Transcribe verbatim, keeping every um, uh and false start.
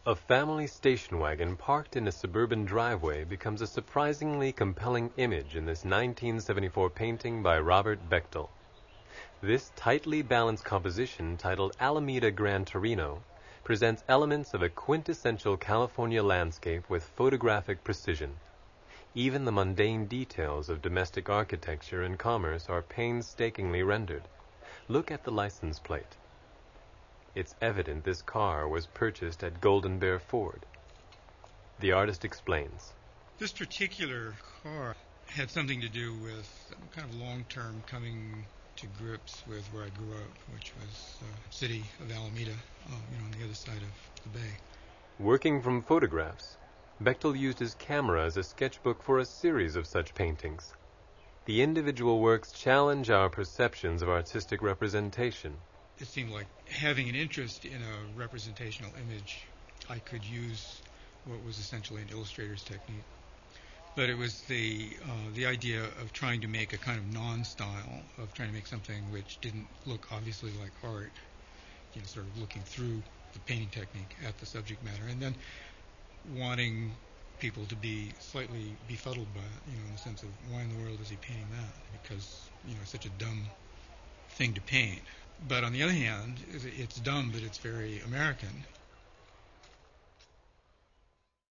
A family station wagon parked in a suburban driveway becomes a surprisingly compelling image in this nineteen seventy-four painting by Robert Bechtel. This tightly balanced composition, titled Alameda Gran Torino, presents elements of a quintessential California landscape with photographic precision. Even the mundane details of domestic architecture and commerce are painstakingly rendered. Look at the license plate. It's evident this car was purchased at Golden Bear Ford. The artist explains. This particular car had something to do with kind of long-term coming to grips with where I grew up, which was the city of Alameda, uh, you know, on the other side of the bay. Working from photographs, Bechtel used his camera as a sketchbook for a series of such paintings. The individual works challenge our perceptions of artistic representation. It seemed like having an interest in a representational image, I could use what was essentially an illustrator's technique. But it was the uh, the idea of trying to make a kind of non-style, of trying to make something which didn't look obviously like art, you know, sort of looking through the painting technique at the subject matter, and then wanting people to be slightly befuddled by it, you know, in the sense of why in the world is he painting that? Because, you know, it's such a dumb thing to paint. But on the other hand, it's dumb, but it's very American.